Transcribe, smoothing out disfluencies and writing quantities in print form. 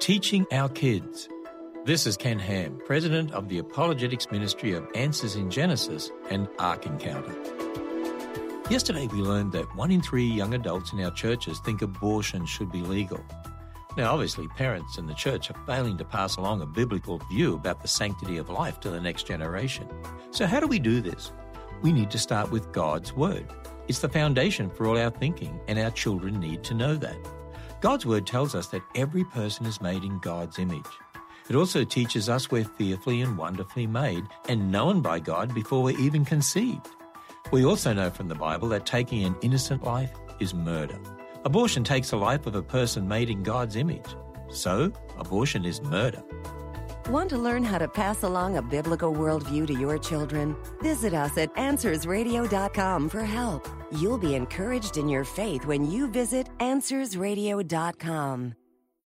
Teaching Our Kids. This is Ken Ham, President of the Apologetics Ministry of Answers in Genesis and Ark Encounter. Yesterday we learned that 1 in 3 young adults in our churches think abortion should be legal. Now obviously parents and the church are failing to pass along a biblical view about the sanctity of life to the next generation. So how do we do this? We need to start with God's Word. It's the foundation for all our thinking, and our children need to know that. God's Word tells us that every person is made in God's image. It also teaches us we're fearfully and wonderfully made and known by God before we're even conceived. We also know from the Bible that taking an innocent life is murder. Abortion takes the life of a person made in God's image. So, abortion is murder. Want to learn how to pass along a biblical worldview to your children? Visit us at AnswersRadio.com for help. You'll be encouraged in your faith when you visit AnswersRadio.com.